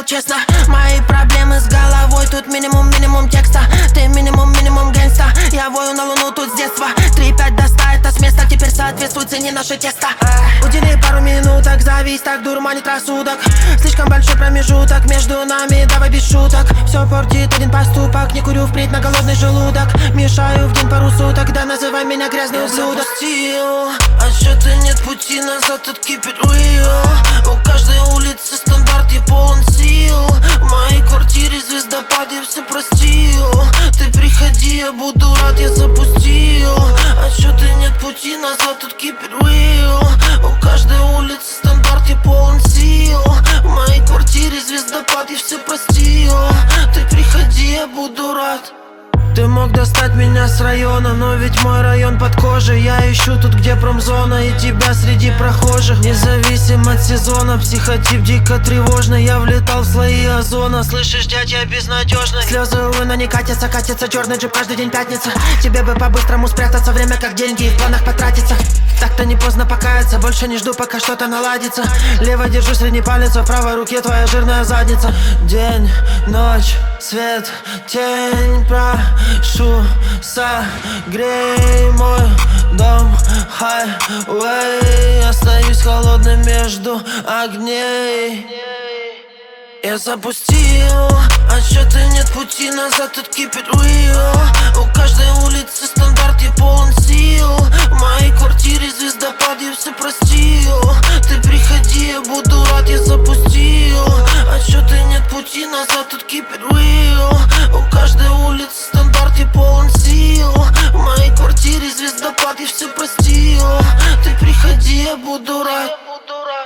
сказал честно. Мои проблемы с головой, тут минимум текста. Ты минимум гангста. Я вою на луну тут с детства. 3-5 до 100 это с места, теперь соответствует цене наше тесто. Удели пару минуток, зависть так дурманит рассудок. Слишком большой промежуток между нами, давай без шуток. Все портит один поступок, не курю впредь на голодный желудок. Мешаю в день пару суток, да называй меня грязный ублюдок. Отсчета нет пути назад, тут keep it real. У каждой улицы стандарт, я полон сил. В моей квартире звездопад, я все простил. Ты приходи, я буду рад, я запустил. Отсчета нет пути назад, тут keep it real. У каждой улицы стандарт, я полон сил. В моей квартире звездопад, я все простил. Ты приходи, я буду рад. Ты мог достать меня с района, но ведь мой район под кожей. Я ищу тут, где промзона, и тебя среди прохожих. Независим от сезона, психотип дико тревожный. Я влетал в слои озона, слышишь, дядь, я безнадежный. Слезы, увы, но не катятся, катится черный джип, каждый день пятница. Тебе бы по-быстрому спрятаться, время как деньги и в планах потратиться. Так-то не поздно покаяться, больше не жду, пока что-то наладится. Левой держу средний палец, в правой руке твоя жирная задница. День, ночь, свет, тень, прошу, согрей мой дом, хайвей. Остаюсь холодным между огней. Я запустил, отсчета нет пути назад, тут keep it real. У каждой улицы стандарт, я полон сил. В моей квартире звездопад, я все простил. Ты приходи, я буду рад, я запустил. Отсчета нет пути назад, тут keep it real. У каждой улицы стандарт, я полон сил. В моей квартире звездопад, я все простил. Ты приходи, я буду рад.